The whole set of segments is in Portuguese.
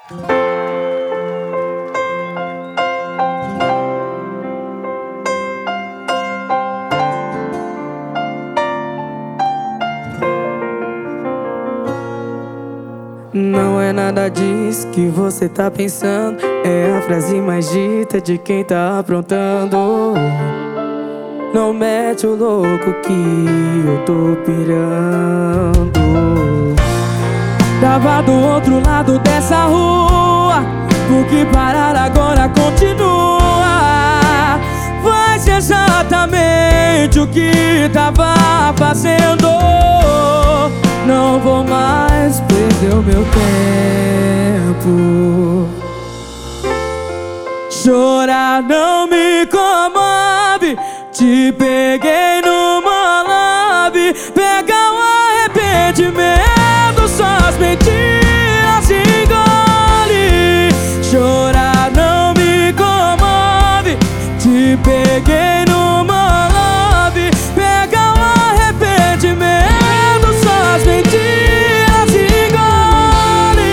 Não é nada disso que você tá pensando, é a frase mais dita de quem tá aprontando. Não mete o louco que eu tô pirando. Tava do outro lado dessa rua, por que parar agora continua? Faz exatamente o que tava fazendo. Não vou mais perder o meu tempo. Chorar não me comove. Te peguei numa lave. Pega o arrependimento, só as mentiras engole. Chorar não me comove. Te peguei numa lave. Pega o arrependimento, só as mentiras engole.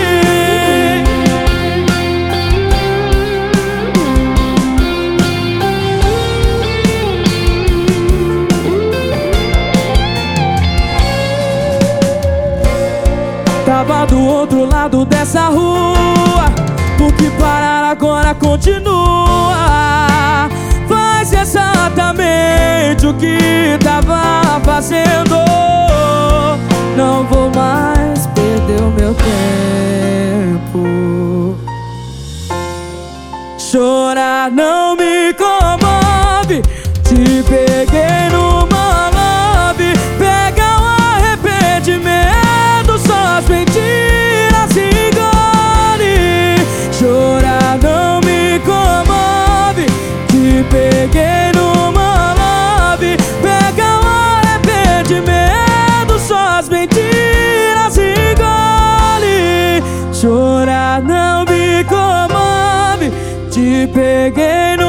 Tava do outro lado dessa rua, por que parar agora continua? Faz exatamente o que tava fazendo. Não vou mais perder o meu tempo. Chorar não me comove. Te peguei numa lave. Pega o arrependimento, só as mentiras engole. Chorar não me comove. Te peguei numa lave. Pega o arrependimento, só as mentiras engole. Chorar não me comove. Te peguei